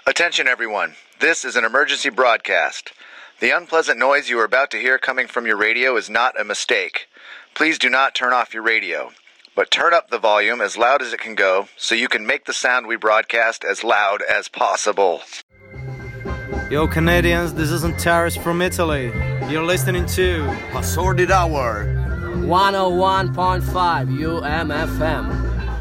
Attention everyone, this is an emergency broadcast. The unpleasant noise you are about to hear coming from your radio is not a mistake. Please do not turn off your radio, but turn up the volume as loud as it can go so you can make the sound we broadcast as loud as possible. Yo Canadians, this is Antares from Italy. You're listening to A Sordid Hour 101.5 UMFM.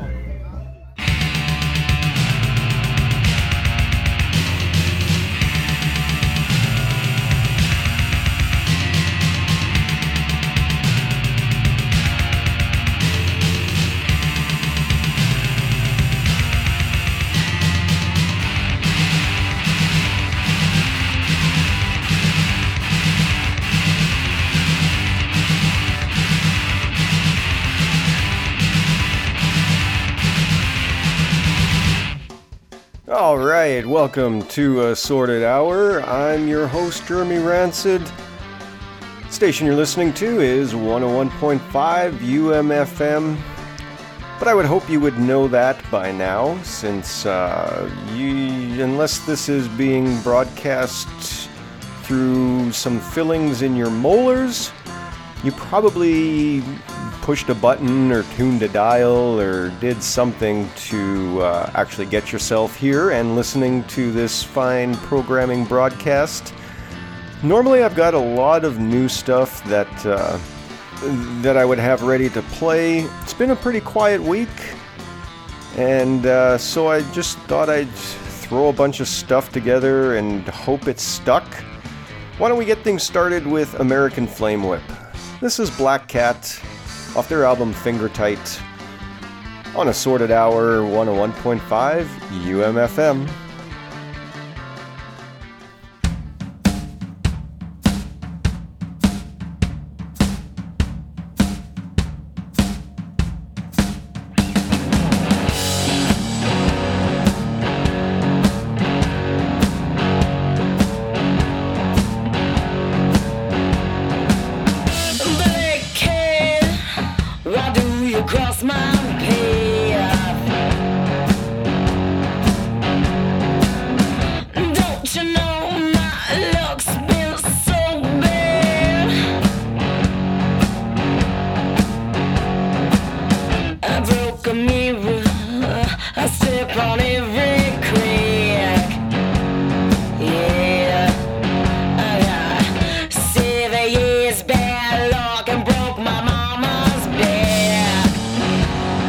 All right, welcome to A Sordid Hour. I'm your host, Jeremy Rancid. The station you're listening to is 101.5 UMFM. But I would hope you would know that by now, since unless this is being broadcast through some fillings in your molars, you probably pushed a button or tuned a dial or did something to actually get yourself here and listening to this fine programming broadcast. Normally I've got a lot of new stuff that I would have ready to play. It's been a pretty quiet week, and so I just thought I'd throw a bunch of stuff together and hope it stuck. Why don't we get things started with American Flame Whip? This is Black Cat off their album Finger Tight on A Sordid Hour 101.5 UMFM. Cross my path. Don't you know my luck's been so bad? I broke a mirror, I step on every crack. Yeah, I got 7 years bad luck and broke my mama's back.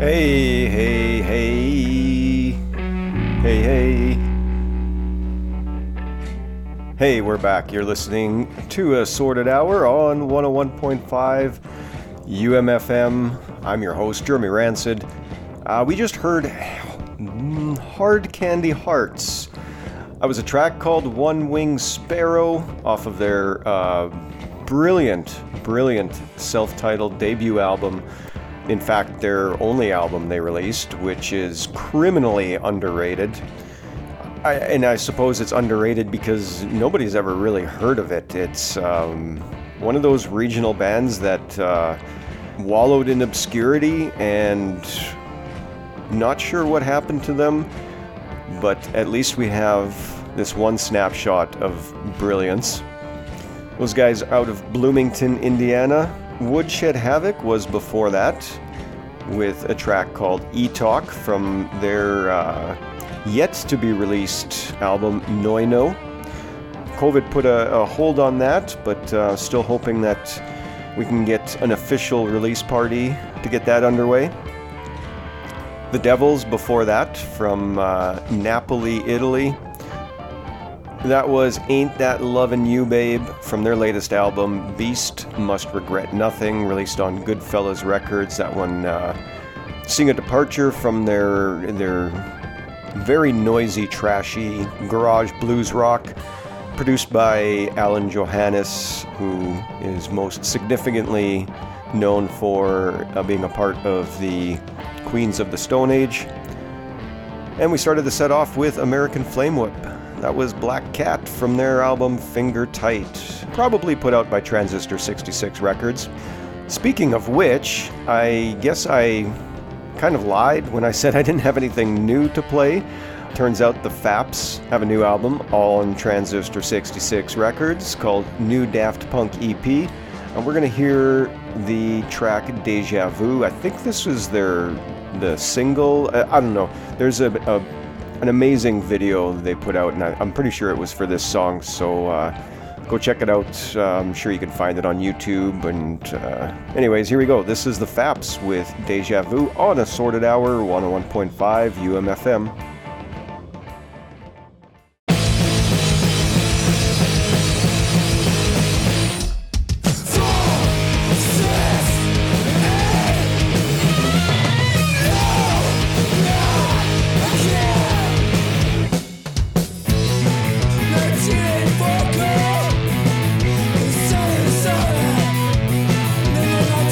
Hey, hey, hey. Hey, hey. Hey, we're back. You're listening to Assorted Hour on 101.5 UMFM. I'm your host, Jeremy Rancid. We just heard Hard Candy Hearts. That was a track called One Winged Sparrow off of their brilliant self-titled debut album. In fact, their only album they released, which is criminally underrated. I suppose it's underrated because nobody's ever really heard of it. It's one of those regional bands that wallowed in obscurity, and not sure what happened to them, but at least we have this one snapshot of brilliance. Those guys out of Bloomington, Indiana. Woodshed Havoc was before that, with a track called E-Talk from their yet-to-be-released album Noi No. COVID put a hold on that, but still hoping that we can get an official release party to get that underway. The Devils before that, from Napoli, Italy. That was Ain't That Lovin' You Babe from their latest album, Beast Must Regret Nothing, released on Goodfellas Records. That one seeing a departure from their very noisy, trashy garage blues rock, produced by Alan Johannes, who is most significantly known for being a part of the Queens of the Stone Age. And we started the set off with American Flame Whip. That was Black Cat from their album Finger Tight, probably put out by Transistor 66 Records. Speaking of which, I guess I kind of lied when I said I didn't have anything new to play. Turns out the Faps have a new album, all on Transistor 66 Records, called New Daft Punk EP. And we're going to hear the track Deja Vu. I think this was the single. I don't know. There's an amazing video they put out, and I'm pretty sure it was for this song, so go check it out. I'm sure you can find it on YouTube. And anyways, here we go. This is the Faps with Deja Vu on Assorted Hour, 101.5 UMFM.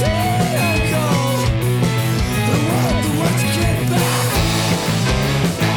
What you get back?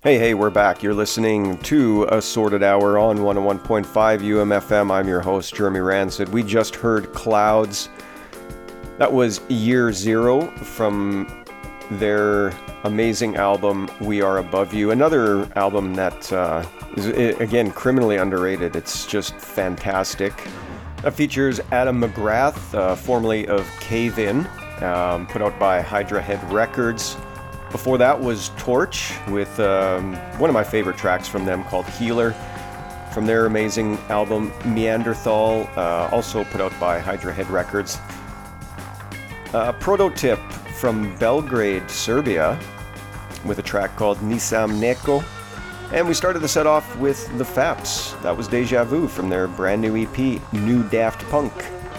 Hey, we're back. You're listening to Assorted Hour on 101.5 UMFM. I'm your host, Jeremy Rancid. We just heard Clouds. That was Year Zero from their amazing album, We Are Above You. Another album that is, again, criminally underrated. It's just fantastic. That features Adam McGrath, formerly of Cave In, put out by Hydra Head Records. Before that was Torch with one of my favorite tracks from them called Healer from their amazing album Neanderthal, also put out by Hydra Head Records. Prototyp from Belgrade, Serbia with a track called Nisam Neko. And we started the set off with The Faps. That was Deja Vu from their brand new EP, New Daft Punk.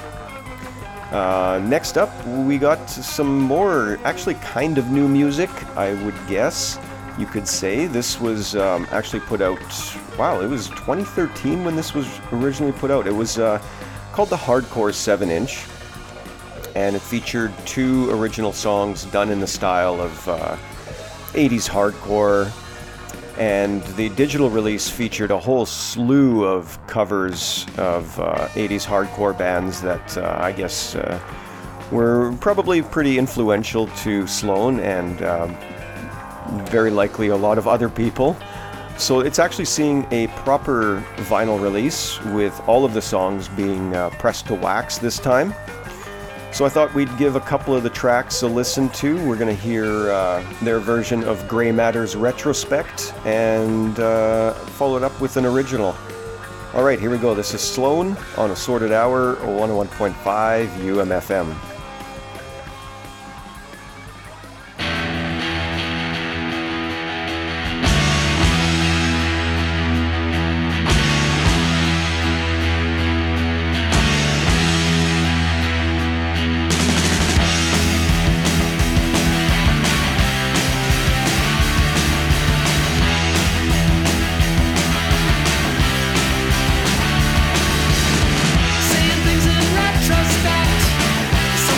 Next up, we got some more, actually kind of new music, I would guess. You could say this was actually put out, wow, it was 2013 when this was originally put out. It was called the Hardcore 7-inch, and it featured 2 original songs done in the style of 80s hardcore. And the digital release featured a whole slew of covers of 80s hardcore bands that I guess were probably pretty influential to Sloan and very likely a lot of other people. So it's actually seeing a proper vinyl release with all of the songs being pressed to wax this time. So I thought we'd give a couple of the tracks a listen to. We're going to hear their version of Grey Matter's Retrospect and follow it up with an original. All right, here we go. This is Sloan on Assorted Hour, 101.5 UMFM. Saying things in retrospect, so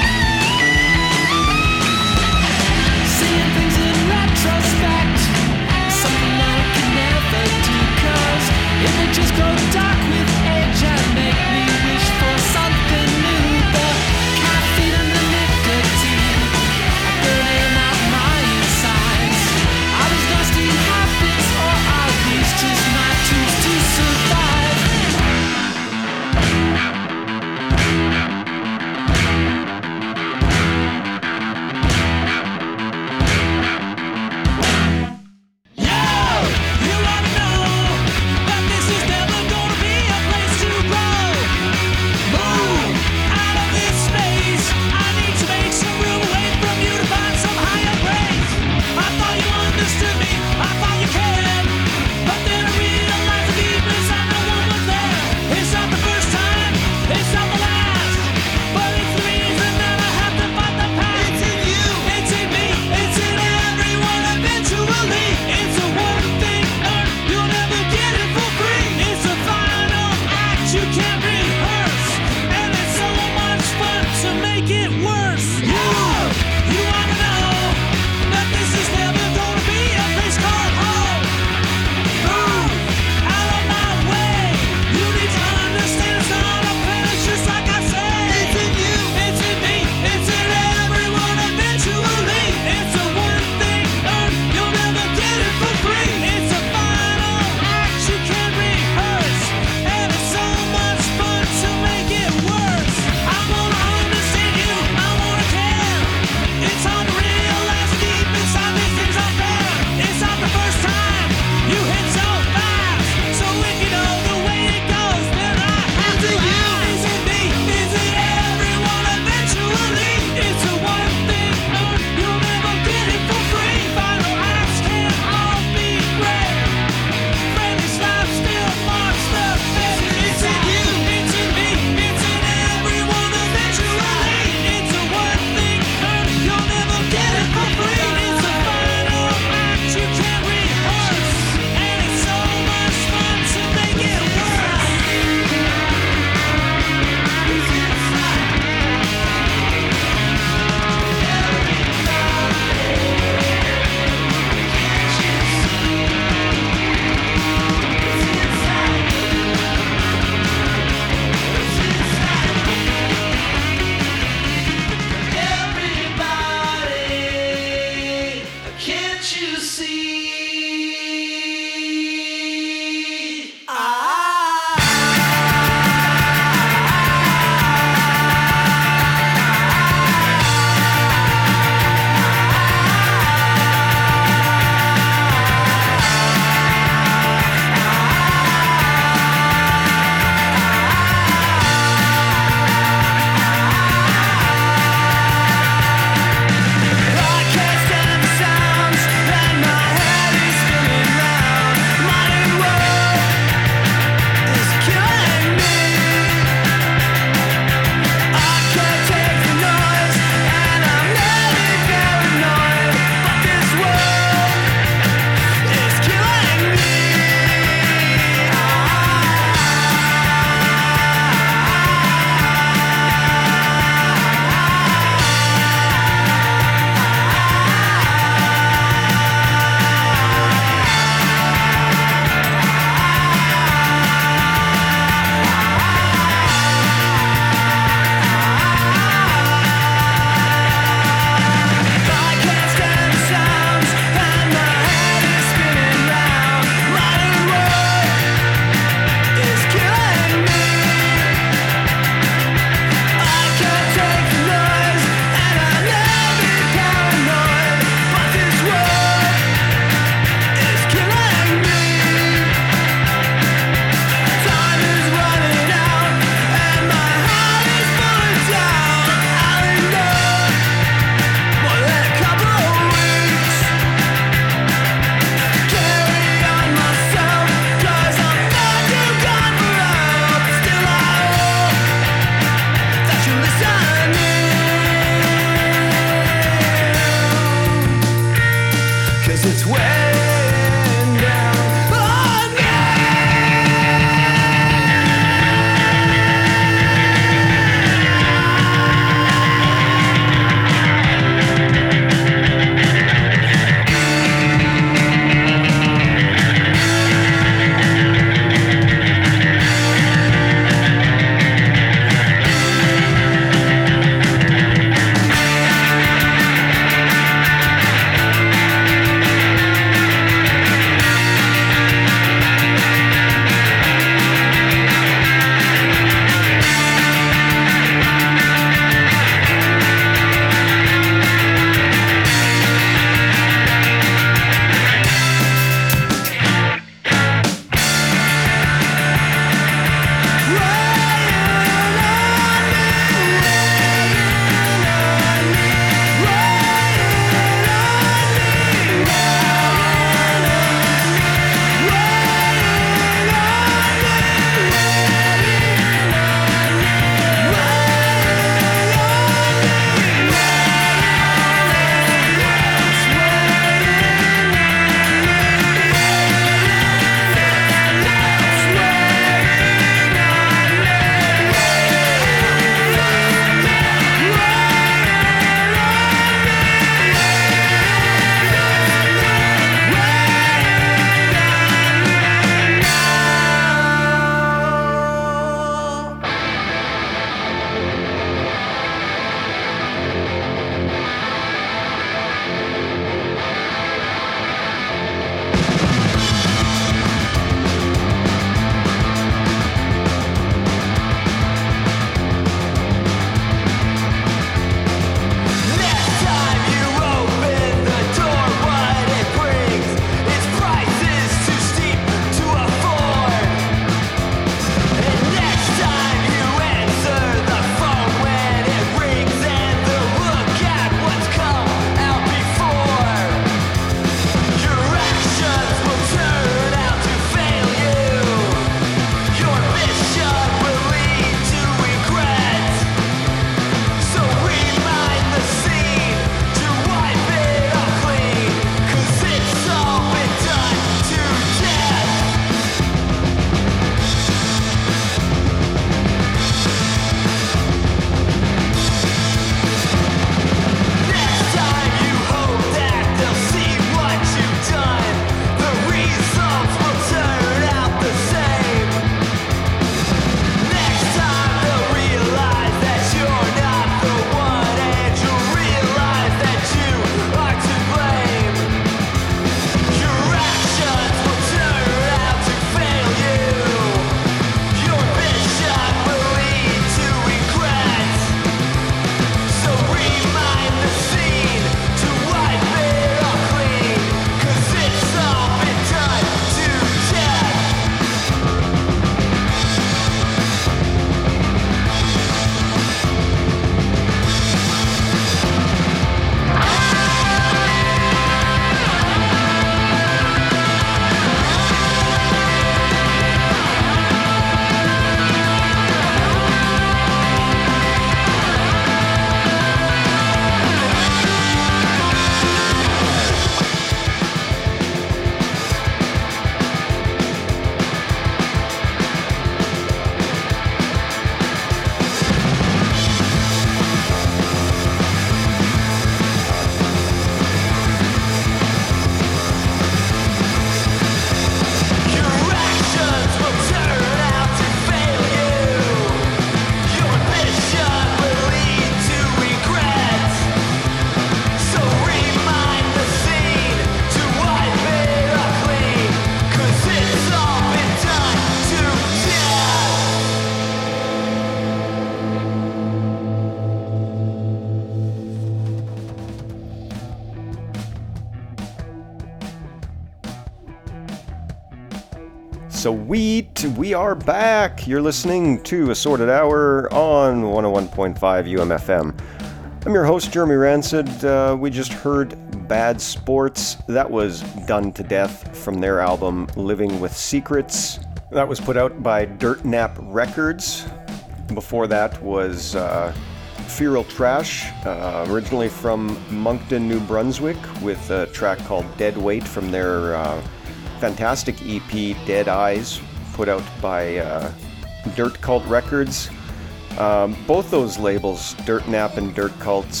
Sweet, we are back. You're listening to Assorted Hour on 101.5 UMFM. I'm your host, Jeremy Rancid. We just heard Bad Sports. That was Done to Death from their album Living with Secrets. That was put out by Dirt Nap Records. Before that was Feral Trash, originally from Moncton, New Brunswick, with a track called Dead Weight from their fantastic EP Dead Eyes, put out by Dirt Cult Records. Both those labels, Dirt Nap and Dirt Cult,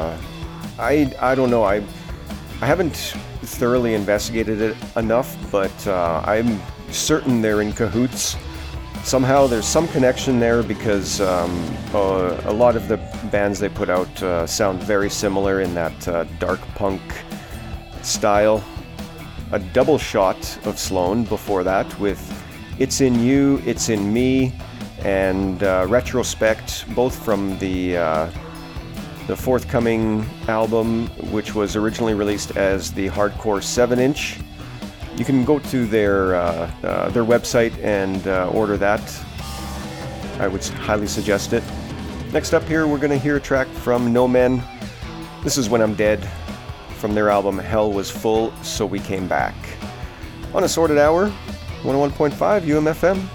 I don't know, I haven't thoroughly investigated it enough, but I'm certain they're in cahoots. Somehow there's some connection there because a lot of the bands they put out sound very similar in that dark punk style. A double shot of Sloan before that with It's in You, It's in Me, and Retrospect, both from the forthcoming album, which was originally released as the Hardcore 7-inch. You can go to their website and order that. I would highly suggest it. Next up here, we're going to hear a track from No Men. This is When I'm Dead, from their album Hell Was Full, So We Came Back. On Assorted Hour, 101.5 UMFM.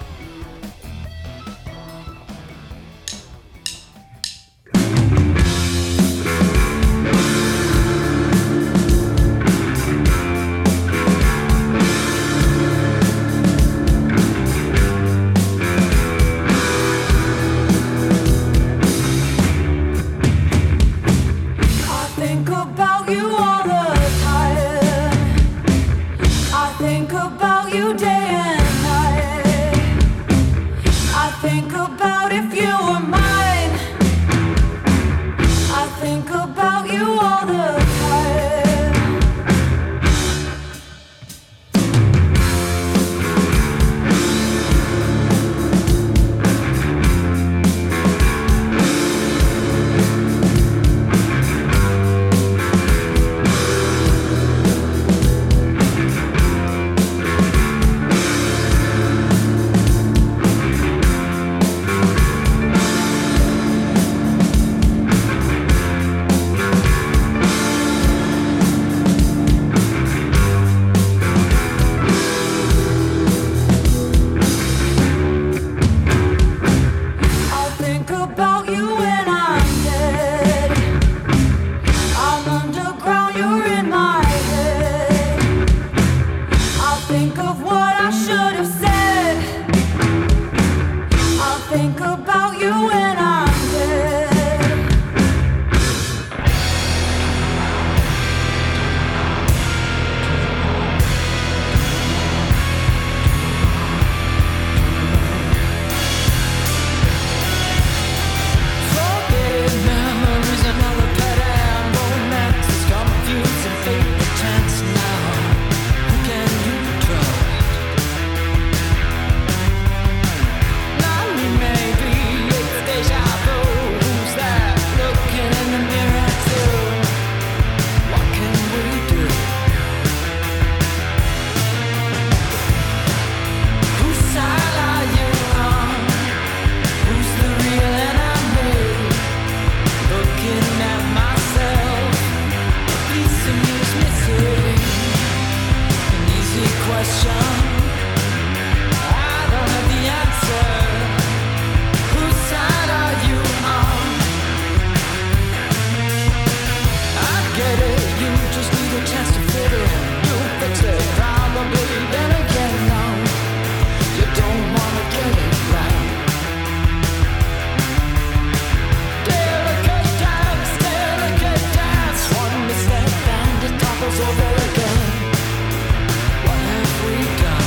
Over again. What have we done?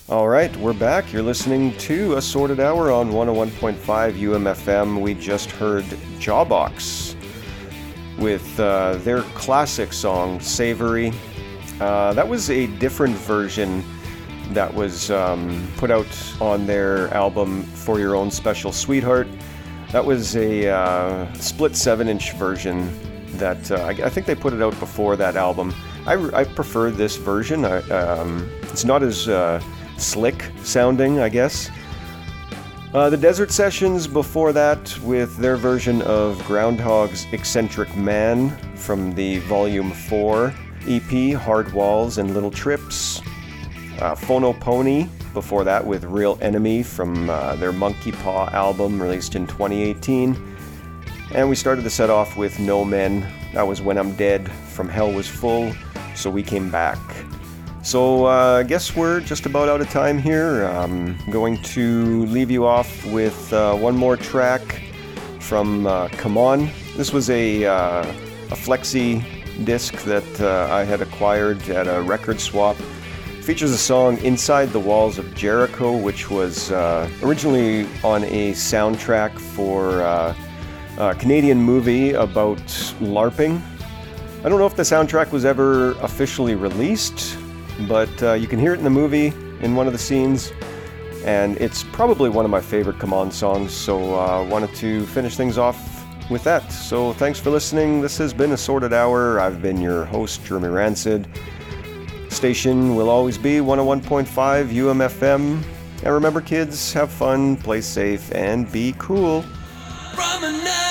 All right, we're back. You're listening to Assorted Hour on 101.5 UMFM. We just heard Jawbox with their classic song, Savory. That was a different version that was put out on their album For Your Own Special Sweetheart. That was a split 7-inch version that I think they put it out before that album. I prefer this version. It's not as slick sounding, I guess. The Desert Sessions before that with their version of Groundhog's Eccentric Man from the Volume 4 EP, Hard Walls and Little Trips. Phono Pony before that with Real Enemy from their Monkey Paw album released in 2018. And we started the set off with No Men. That was When I'm Dead from Hell Was Full, So We Came Back. So I guess we're just about out of time here. I'm going to leave you off with one more track from Come On. This was a flexi disc that I had acquired at a record swap. It features a song Inside the Walls of Jericho, which was originally on a soundtrack for a Canadian movie about LARPing. I don't know if the soundtrack was ever officially released, but you can hear it in the movie in one of the scenes, and it's probably one of my favorite Come On songs, so I wanted to finish things off with that. So thanks for listening. This has been Assorted Hour. I've been your host, Jeremy Rancid. Station will always be 101.5 UMFM. And remember, kids, have fun, play safe, and be cool. From a night